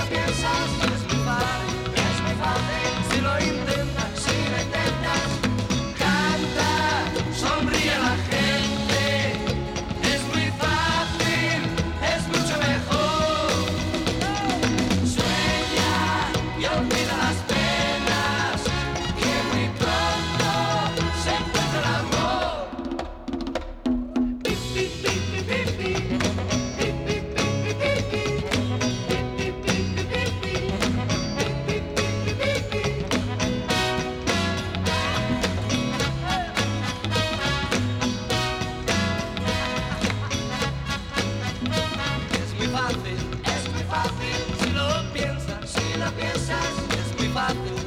piensas, es muy fácil, si lo intentas, si lo intentas, canta, sonríe a la gente, es muy fácil, es mucho mejor, sueña y olvida las penas, que muy pronto se encuentra el amor. Es muy fácil, si lo piensas, es muy fácil.